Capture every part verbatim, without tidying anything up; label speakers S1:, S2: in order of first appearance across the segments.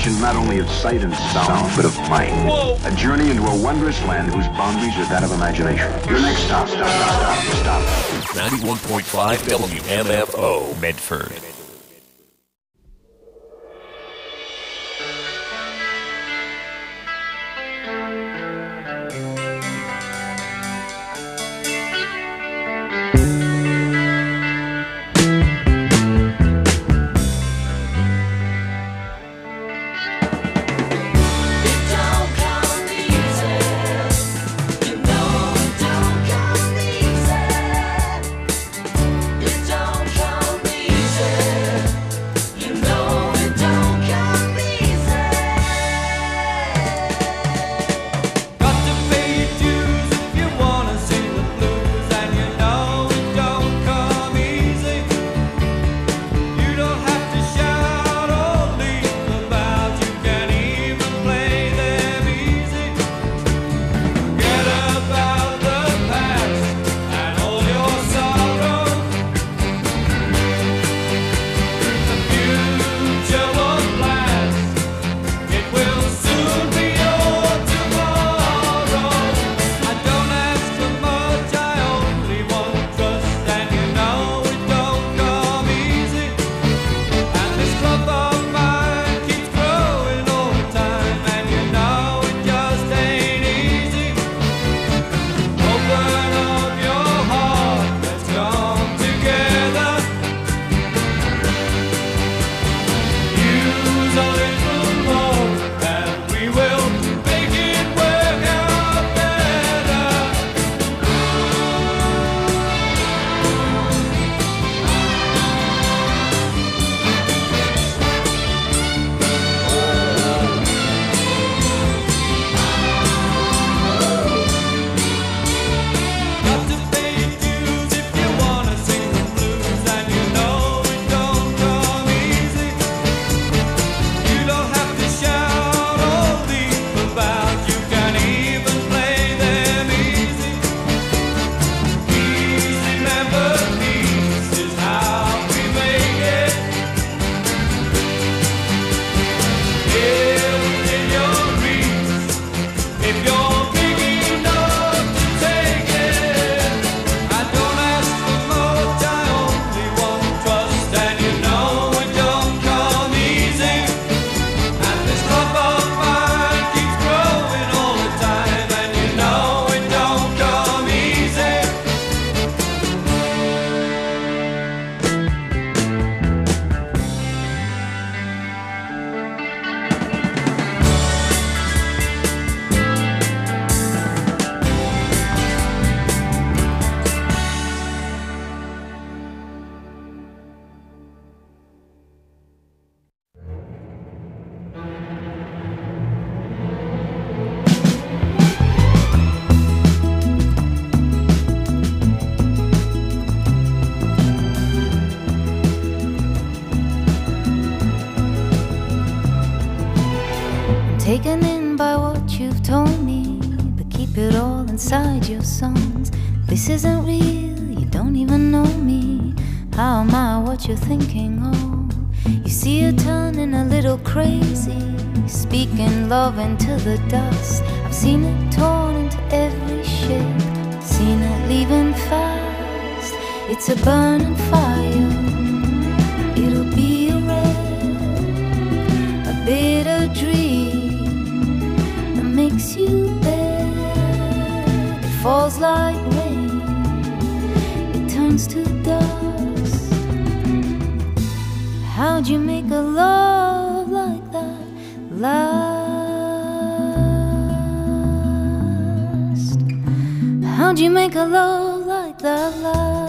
S1: exploration not only of sight and sound, but of mind. Whoa. A journey into a wondrous land whose boundaries are that of imagination. Your next stop, stop, stop, stop, stop.
S2: ninety-one point five W M F O, Medford.
S3: Taken in by what you've told me, but keep it all inside your songs. This isn't real, you don't even know me. How am I what you're thinking of? You see her turning a little crazy, speaking love into the dust. I've seen it torn into every shape, seen it leaving fast. It's a burning fire, it'll be a red, a bitter dream makes you bad. It falls like rain, it turns to dust. How'd you make a love like that last? How'd you make a love like that last?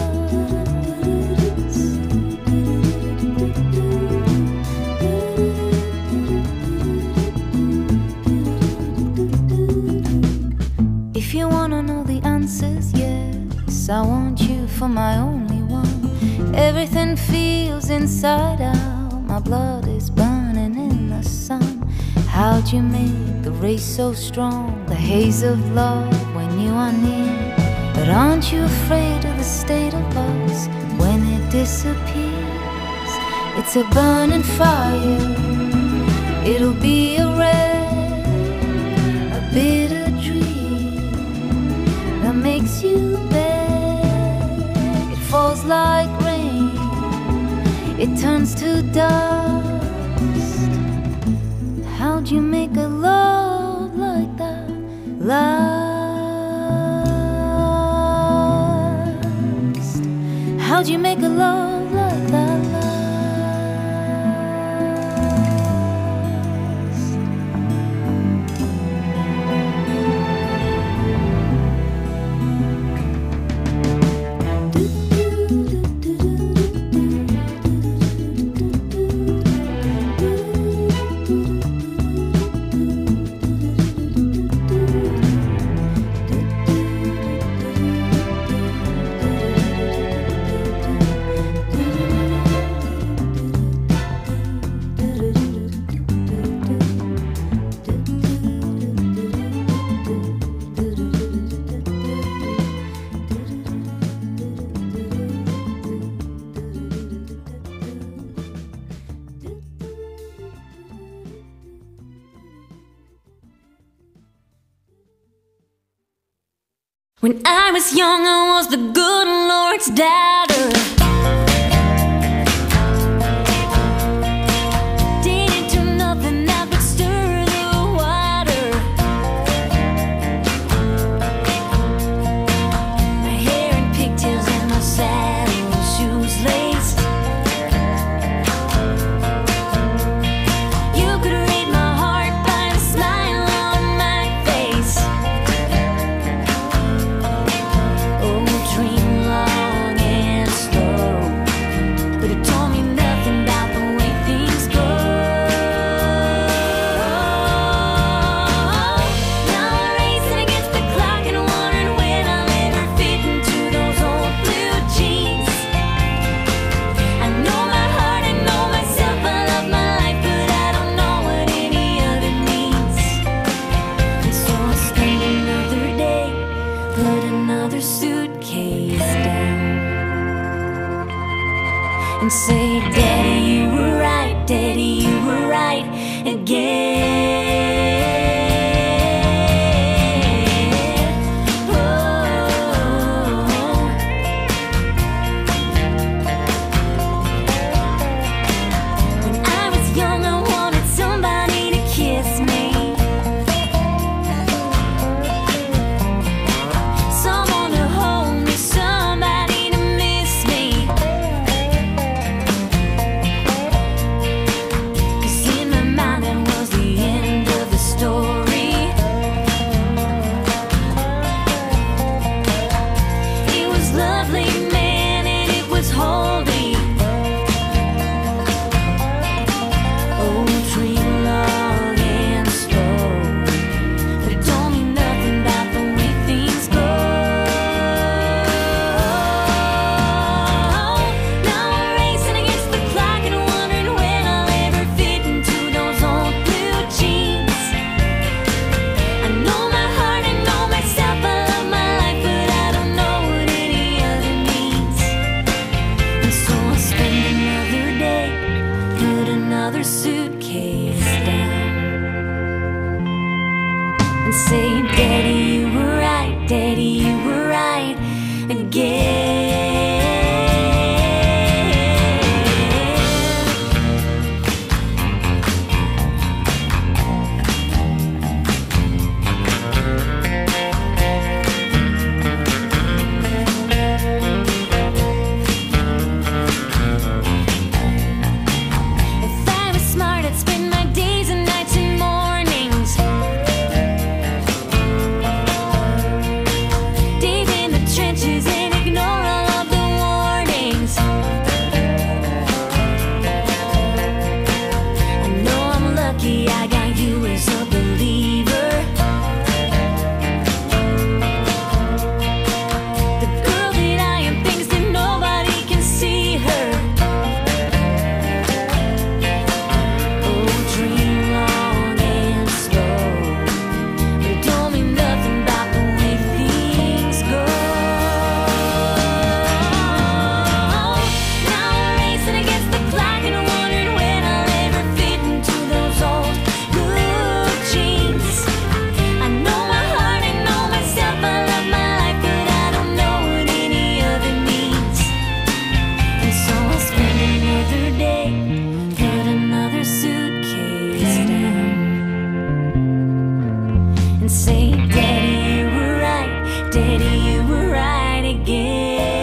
S3: If you wanna know the answers, yes, I want you for my only one. Everything feels inside out, my blood is burning in the sun. How'd you make the race so strong, the haze of love when you are near? But aren't you afraid of the state of us when it disappears? It's a burning fire, It'll be a red, a bitter dream that makes you beg. It falls like rain, it turns to dust. How'd you make a love like that last? How'd you make a love like that last?
S4: When I was young, I was the good Lord's daughter. Didn't do nothing that would stir the water. My hair in pigtails and my saddle shoes laced. You could read my heart by the smile on my face. Dream long and slow, but it told me nothing about the way things go. Now I'm racing against the clock and wondering when I'll ever fit into those old blue jeans. I know my heart, I know myself, I love my life, but I don't know what any of it means. And so I spend another day, put another suitcase down, and say, Daddy, you were right, Daddy, you were right again. Oh. When I was young, I wanted somebody to kiss me, someone to hold me, somebody to miss me. 'Cause in my mind that was the end of the story. It was lovely, man, and it was holy. Oh, dream long and slow, but it told me nothing about the way things go. Now I'm racing against the clock and wondering when I'll ever fit into those old blue jeans. I know my heart, I know myself, I love my life, but I don't know what any of it means. And so I'll spend another day, put another suitcase down, and say, Daddy, you were right, Daddy, you were right again. If I was smart, I'd spend my days and nights and mornings and say, Daddy, you were right, Daddy, you were right again.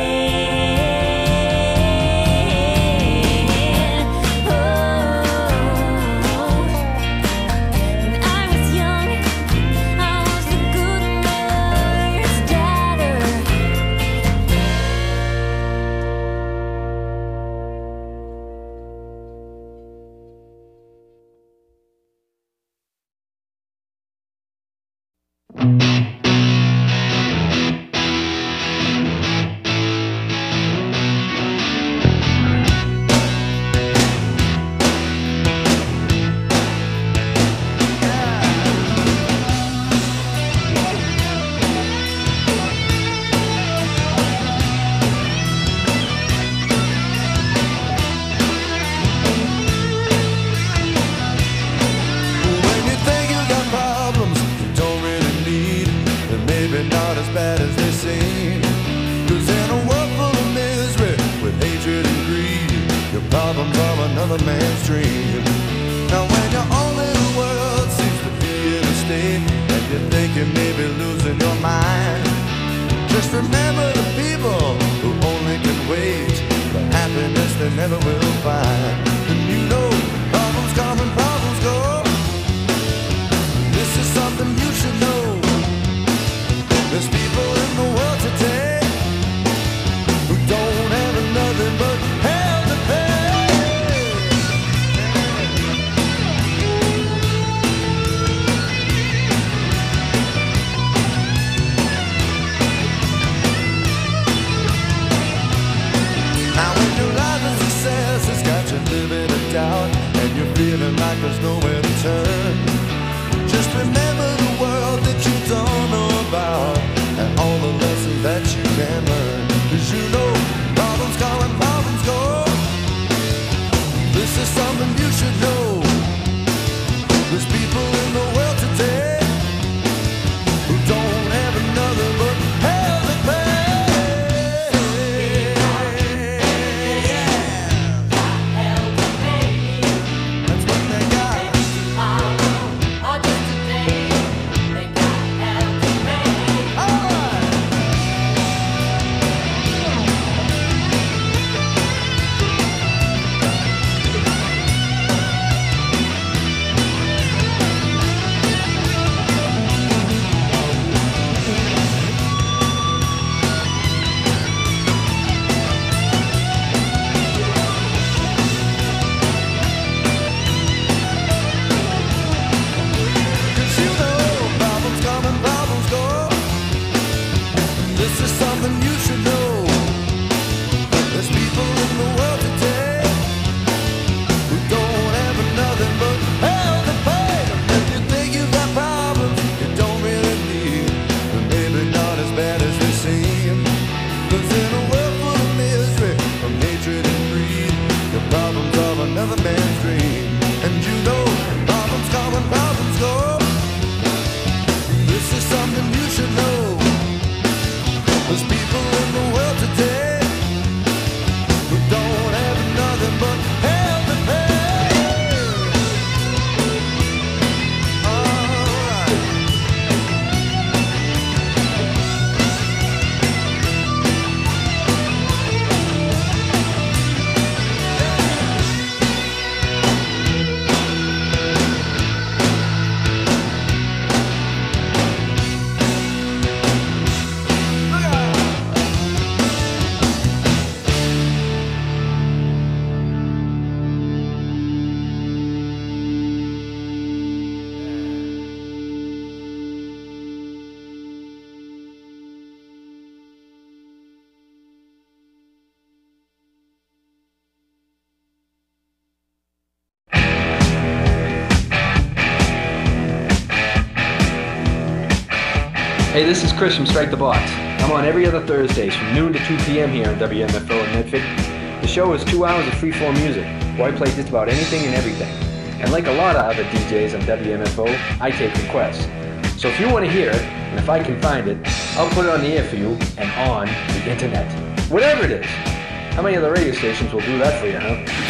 S5: Hey, this is Chris from Strike the Box. I'm on every other Thursdays from noon to two p.m. here on W M F O in Medford. The show is two hours of freeform music, where I play just about anything and everything. And like a lot of other D Js on W M F O, I take requests. So if you want to hear it, and if I can find it, I'll put it on the air for you and on the internet. Whatever it is. How many other radio stations will do that for you,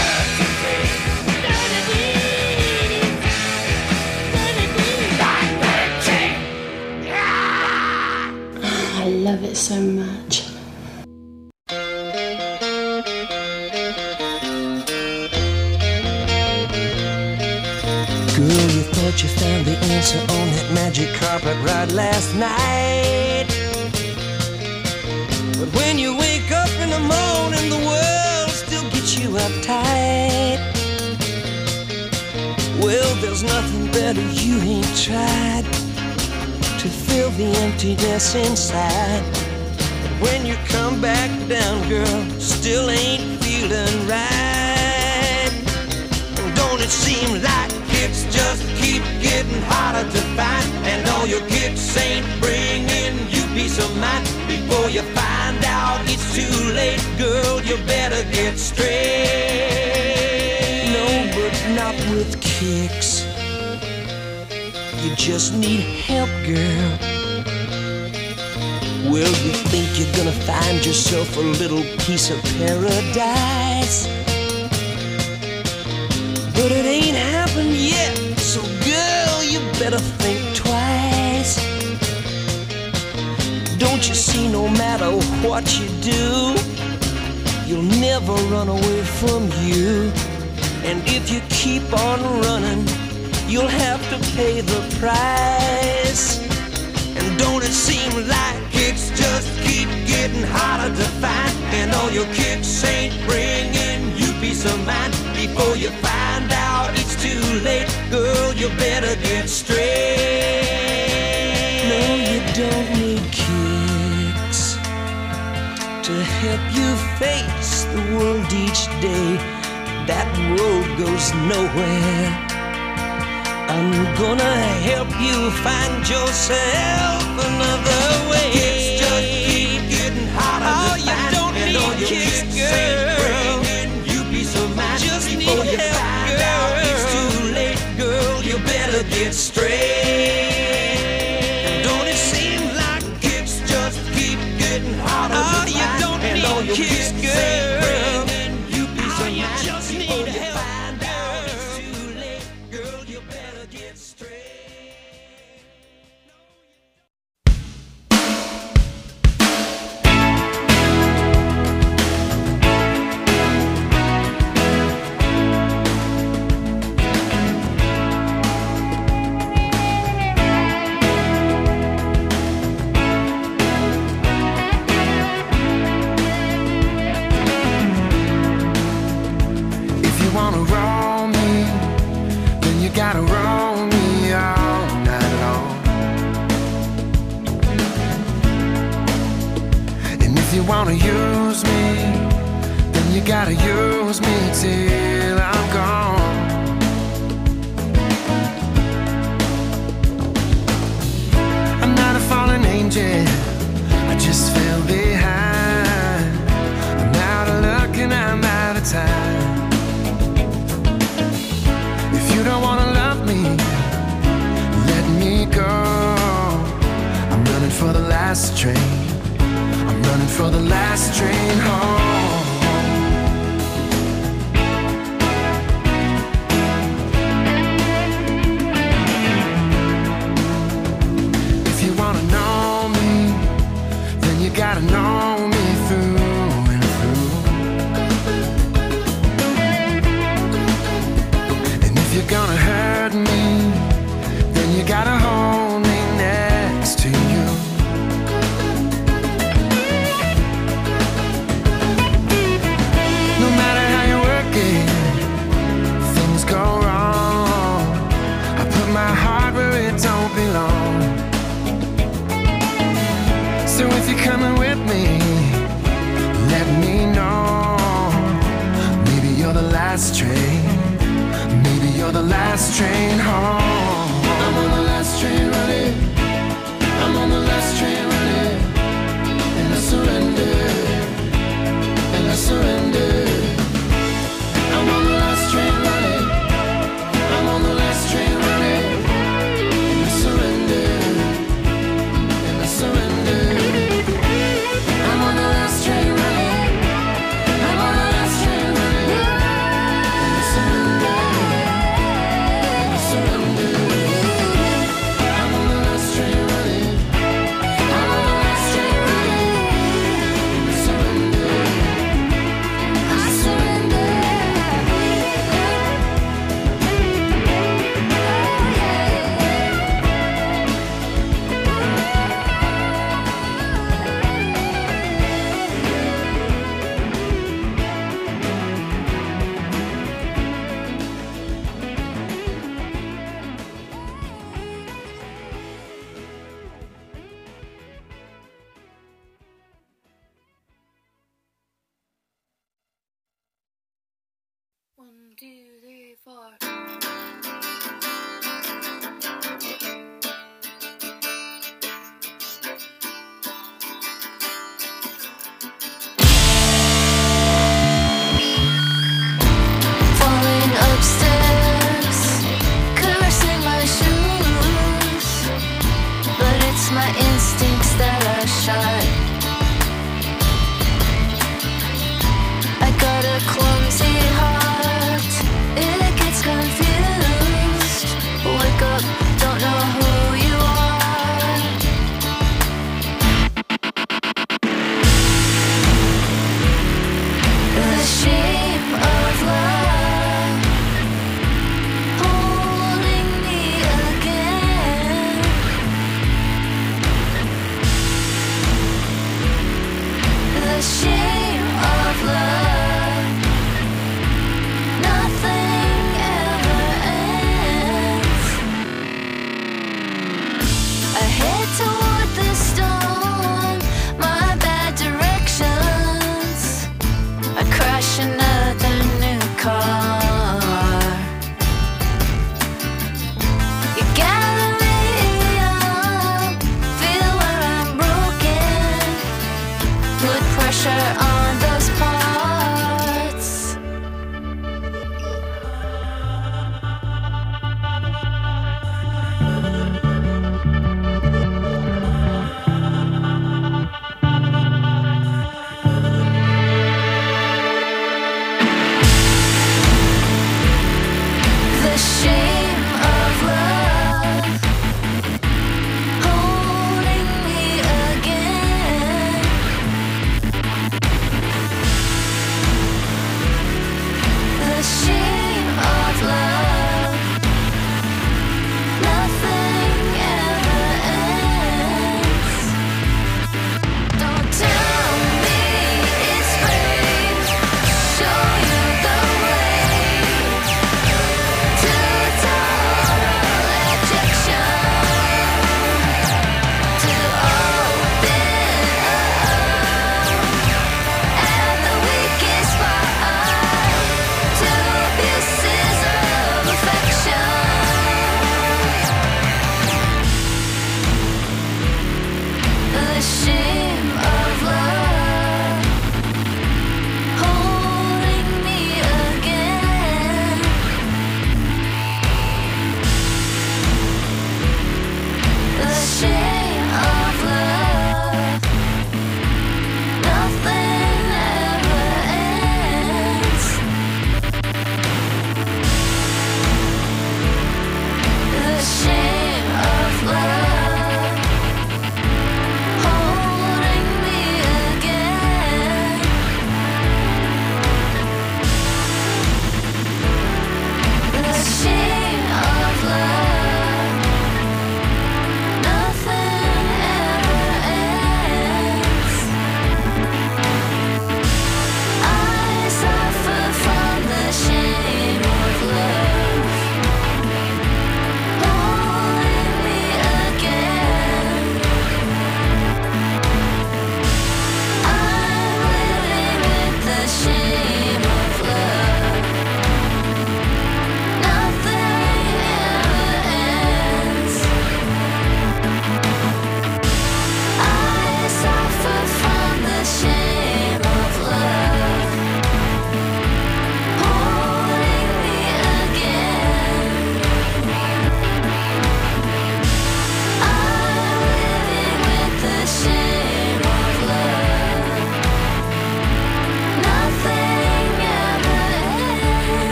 S5: huh?
S6: love it so much.
S7: Girl, you thought you found the answer on that magic carpet ride last night. But when you wake up in the morning, the world still gets you uptight. Well, there's nothing better you ain't tried to fill the emptiness inside. But when you come back down, girl, still ain't feeling right. And don't it seem like it's just keep getting harder to find, and all your kicks ain't bringing you peace of mind? Before you find out it's too late, girl, you better get straight. No, but not with kicks. You just need help, girl. Well, you think you're gonna find yourself a little piece of paradise, but it ain't happened yet. So girl, you better think twice. Don't you see, no matter what you do, you'll never run away from you. And if you keep on running, you'll have to pay the price. And don't it seem like it's just keep getting harder to find, and all your kicks ain't bringing you peace of mind? Before you find out it's too late, girl, you better get straight. No, you don't need kicks to help you face the world each day. That road goes nowhere. I'm gonna help you find yourself another way. It's just keep getting harder oh, to find, don't and all your kicks, girl. You peace of mind. Just before you help, find girl. Out it's too late, girl. You better get straight. And don't it seem like kicks just keep getting harder oh, to find? You don't and need all your kicks, girl. You peace of mind. Just need help.
S8: Wanna use me, then you gotta use me till I'm gone. I'm not a fallen angel, I just fell behind. I'm out of luck and I'm out of time. If you don't wanna love me, let me go. I'm running for the last train, running for the last train home. If you wanna know me, then you gotta know me through and through. And if you're gonna hurt me, then you gotta hold me next to you. So if you're coming with me, let me know. Maybe you're the last train, maybe you're the last train home. I'm on the last train running, I'm on the last train running, and I surrender, and I surrender. I'm on the last train running, I'm on the last train running, and I surrender, and I surrender. I'm on the last train running, I'm on the last train running, and I surrender, and I surrender.
S3: One, two, three, four. Falling upstairs, cursing my shoes, but it's my instincts that are sharp. I got a clumsy heart, it gets confused. Wake up, don't know who you are. The shape of love holding me again.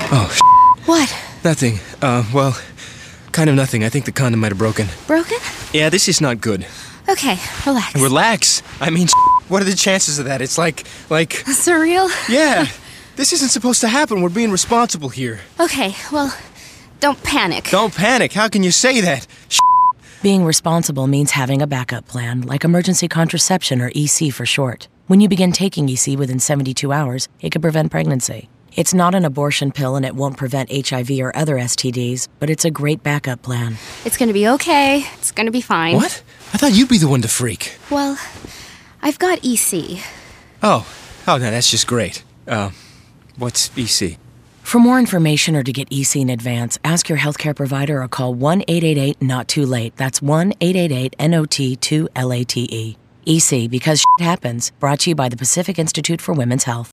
S6: Oh, sh**.
S9: What?
S6: Nothing. Uh, well, kind of nothing. I think the condom might have broken.
S9: Broken?
S6: Yeah, this is not good.
S9: Okay, relax.
S6: Relax. I mean, sh**, what are the chances of that? It's like, like...
S9: Surreal?
S6: Yeah. This isn't supposed to happen. We're being responsible here.
S9: Okay, well, don't panic.
S6: Don't panic. How can you say that? Sh**.
S10: Being responsible means having a backup plan, like emergency contraception or E C for short. When you begin taking E C within seventy-two hours, it can prevent pregnancy. It's not an abortion pill and it won't prevent H I V or other S T Ds, but it's a great backup plan.
S9: It's gonna be okay. It's gonna be fine.
S6: What? I thought you'd be the one to freak.
S9: Well, I've got E C.
S6: Oh. Oh, no, that's just great. Uh, what's E C?
S10: For more information or to get E C in advance, ask your healthcare provider or call one eight eight eight not too late. That's one eight eight eight N O T two L A T E. E C, because shit happens. Brought to you by the Pacific Institute for Women's Health.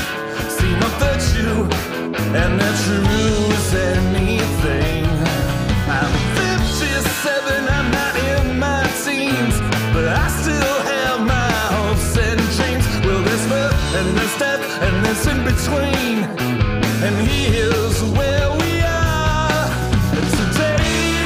S7: And they're true as anything.
S11: and this in between. And here's where we are today.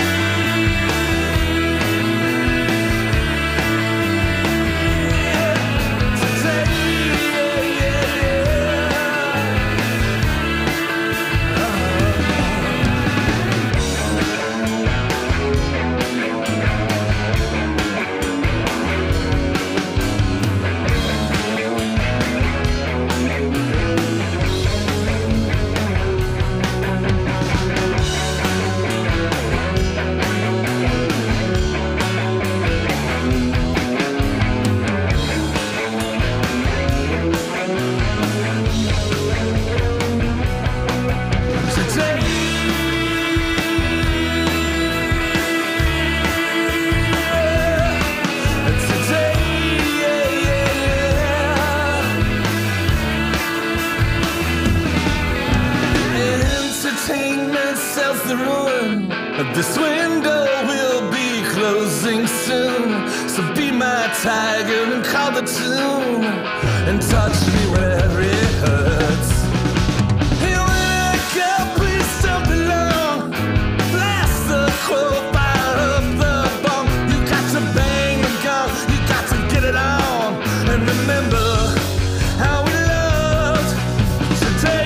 S11: This window will be closing soon, so be my tiger and call the tune and touch me where it hurts. Hey, when I go, please don't belong. Blast the quote, fire up the bomb. You got to bang the gun, you got to get it on, and remember how we loved today.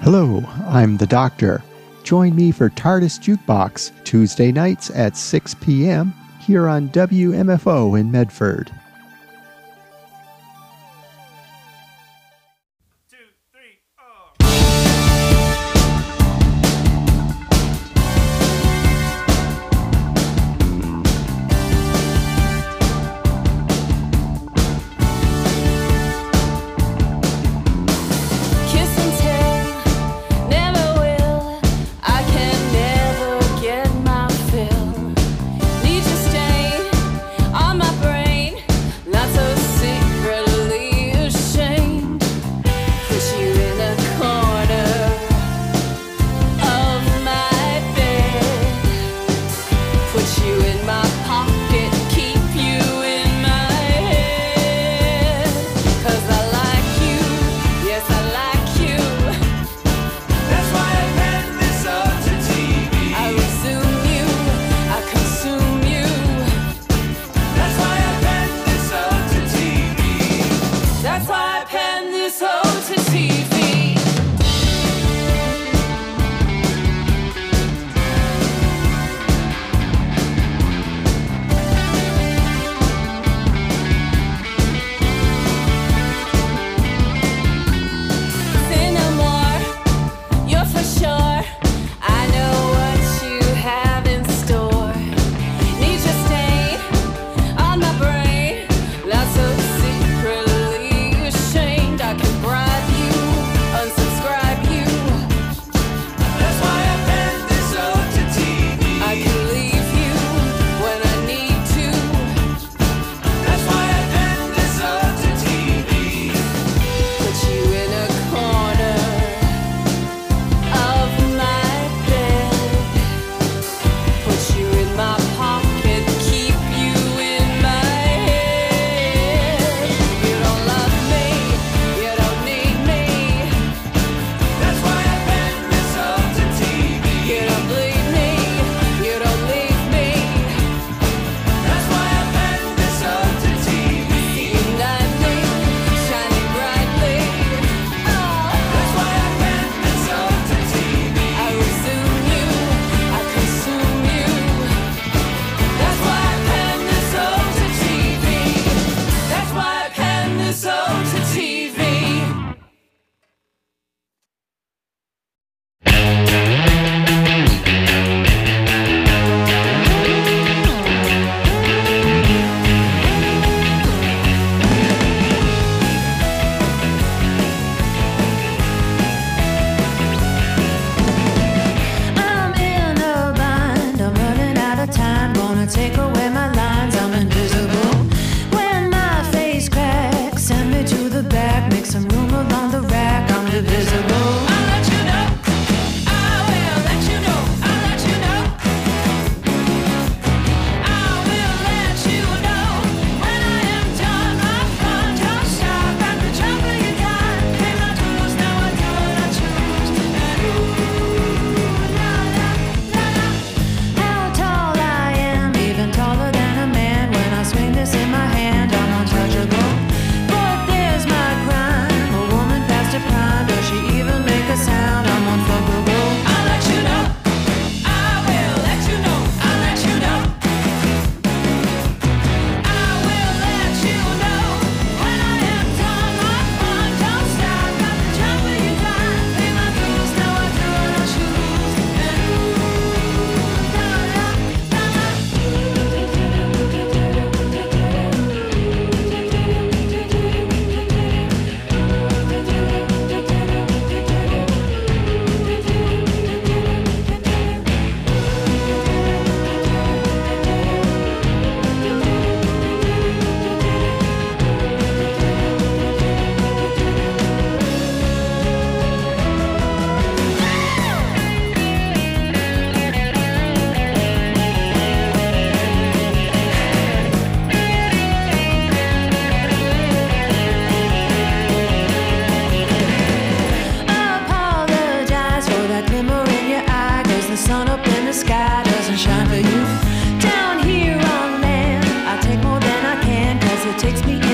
S12: Hello, I'm the Doctor. Join me for TARDIS Jukebox, Tuesday nights at six p.m. here on W M F O in Medford.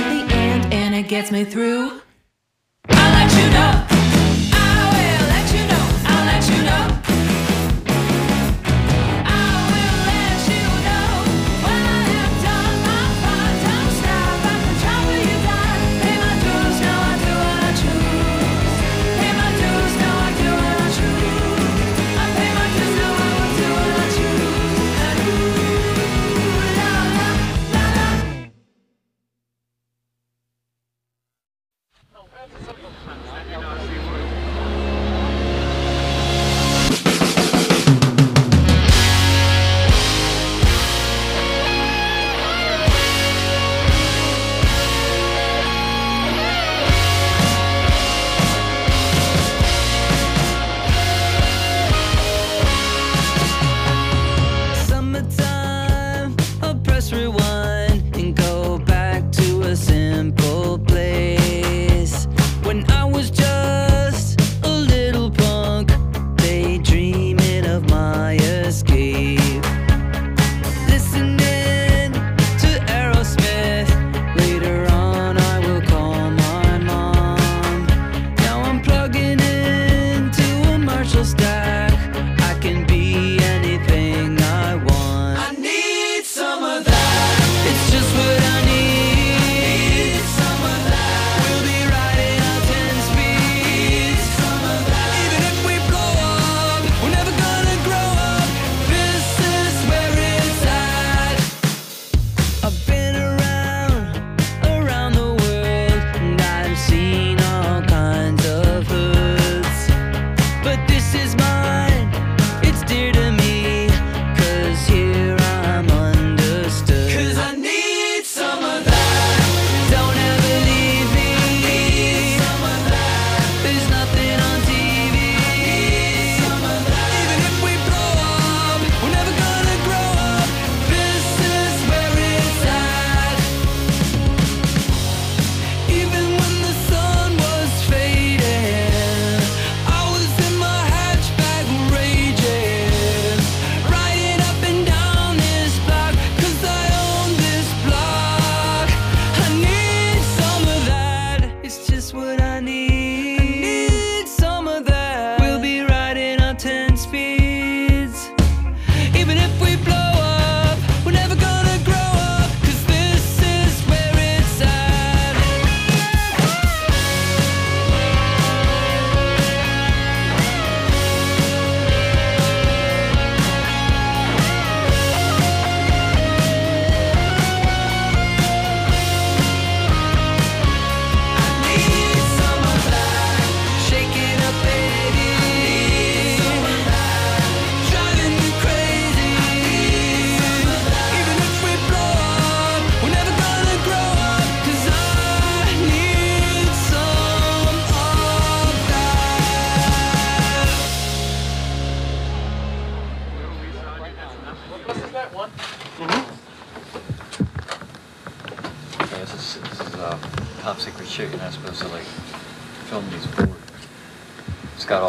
S13: gets me through. I'll let you know. I will let you know.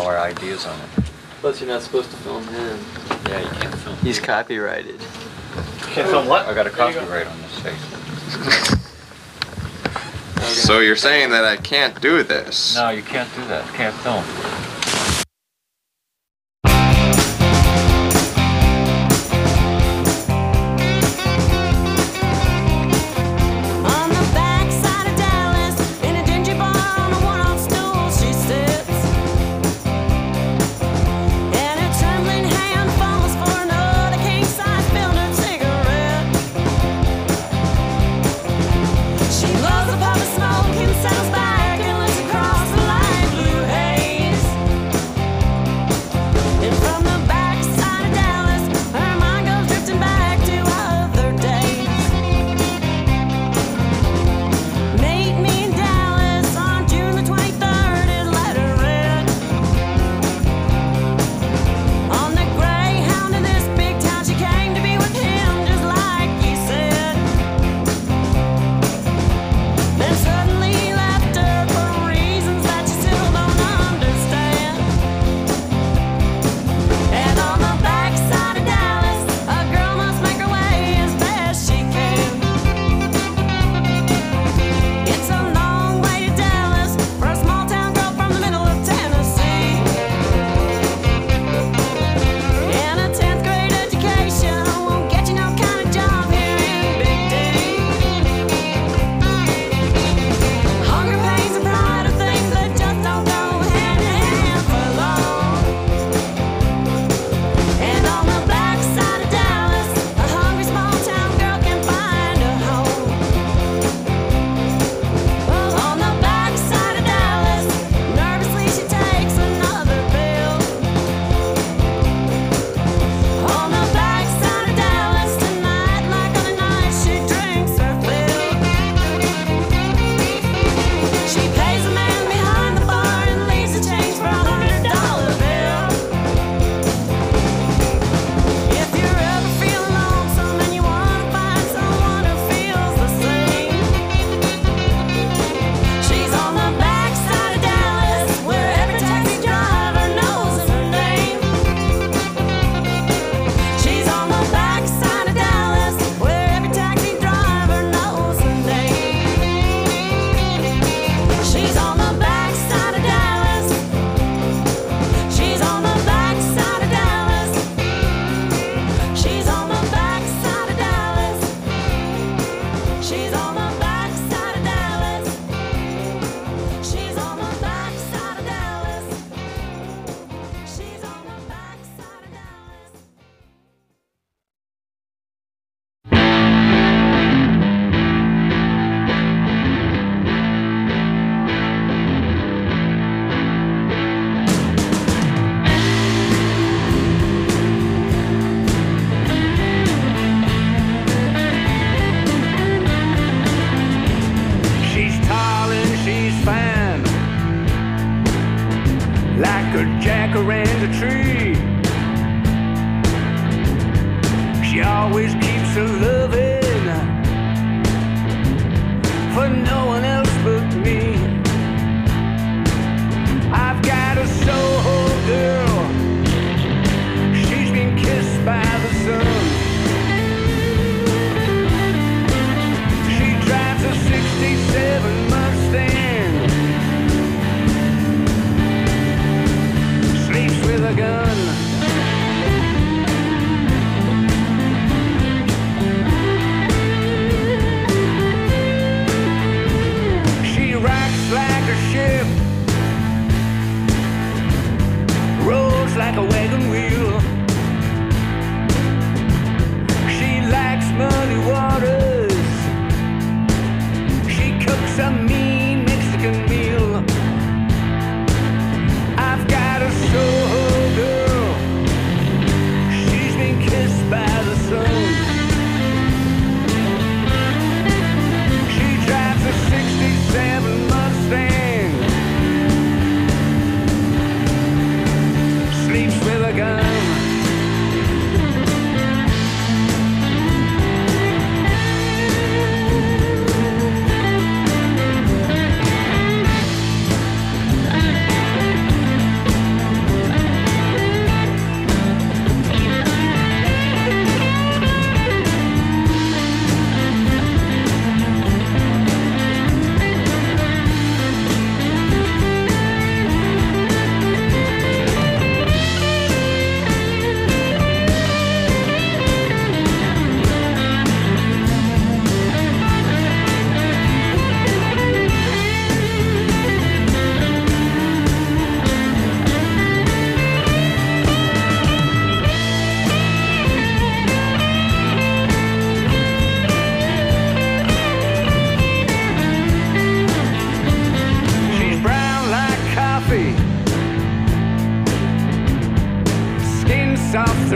S13: our ideas on it.
S5: Plus, you're not supposed to film him.
S13: Yeah, you can't film.
S5: He's copyrighted.
S14: Can't film what?
S13: I got a copyright on this face.
S15: So you're saying that I can't do this?
S13: No, you can't do that. Can't film.
S4: On the backside of Dallas, in a dingy bar on a worn-out stool, she sits. And her trembling hand fumbles for another king-size filtered cigarette. She loves the puff of smoke and settles back and looks across the light blue haze. And from the backside of Dallas, her mind goes drifting back to other days. Meet me in Dallas on June the twenty-third in letter red. On the Greyhound in this big town, she came to be with him just like he said. Then suddenly he left her for reasons that she still don't understand. And on the backside of Dallas, a girl must make her way as best she can. It's a long way to Dallas for a small town girl from the middle of Tennessee. And a tenth grade education won't get you no kind of job here in Big D. Hunger, pains, and pride are things that just don't go hand in hand for long. And on the backside of Dallas, a hungry small town girl can find a home. On the backside of Dallas, nervously she takes another pill. On the backside of Dallas tonight, like other nights, she drinks her fill. She pays the man behind the bar and leaves the change for a hundred dollar bill. If you're ever feeling lonesome and you wanna find someone who feels the same, she's on the backside of Dallas, where every taxi driver knows her name. She's on the backside of Dallas, where every taxi driver knows her name. She's on the backside of Dallas. She's on the backside of Dallas. She's on the backside of Dallas. She's on the backside of Dallas. She's on the backside of Dallas. She's on the backside of Dallas.
S11: She's tall and she's fine, like a jacaranda tree. She always keeps her loving for no one else but me. I've got a Soho girl, she's been kissed by the sun. She drives a sixty-seven Mustang, sleeps with a gun. She rocks like a ship, rolls like a wagon wheel. She likes muddy waters, she cooks a mean Mexican meal. I've got a Soho girl, she's been kissed by the sun. She drives a sixty-seven Mustang, sleeps with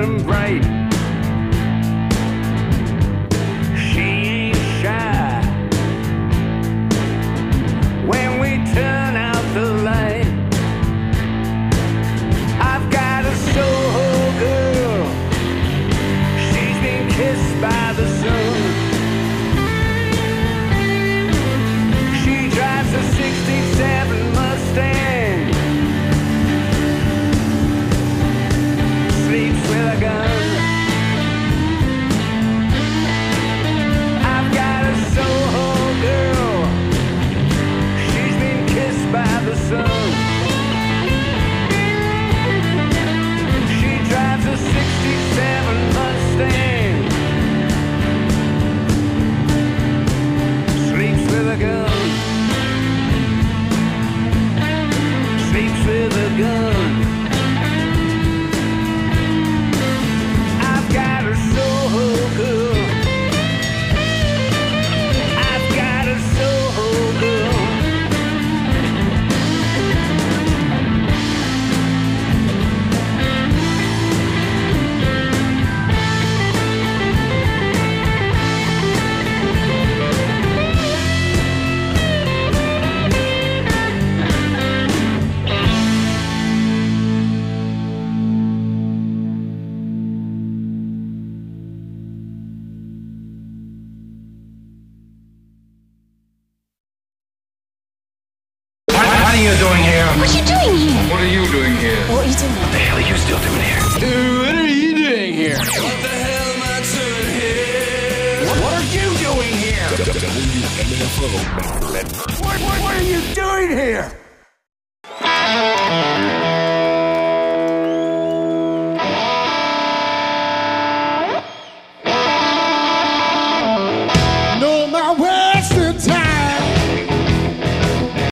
S14: and bright. She ain't shy. When we turn out the light, I've got a Soho girl. She's been kissed by the sun. She drives a sixty-seven Mustang. Sleeps with a gun. I've got a Soho girl. She's been kissed by the sun. She drives a sixty-seven Mustang. Sleeps with a gun. Sleeps with a gun. I've got a Soho girl. I've got a Soho girl.
S16: What are you doing here?
S9: What are you doing here?
S16: What are you doing here?
S9: What are you doing?
S16: What the hell are you still doing here?
S14: What are you doing here? What the hell am I doing here? What are you doing here?
S16: W M F O Medford.
S14: What, what, what are you doing here?